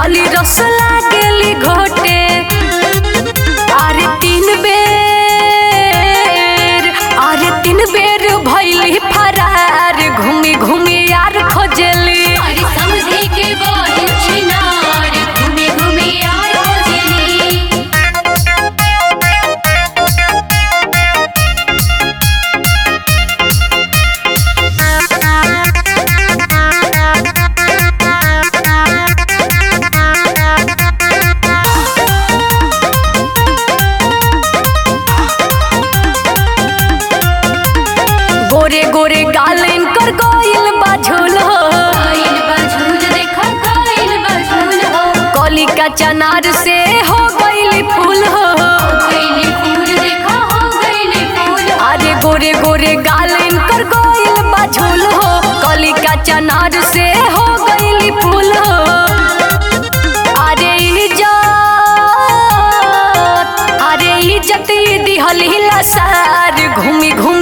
खाली रस लागेली घोटे। अरे तीन बेर भइली फरार, घूमी घूमी यार खोजली। अरे समझे के बोल छिनार, घूमे घूमे यार खोजली। गोरे गोरे गाल इनकर गोइल बाझुल हो, कोइल बझुल देखा कोइल बझुल हो। कली का चनार से हो गइली फूल हो। गइली फूल देखा हो गइली फूल। अरे गोरे गोरे गाल इनकर गोइल बाझुल हो, कली का चनार से हो गइली फूल हो। अरे इज्जत दिहली लसार, घूमी घूमी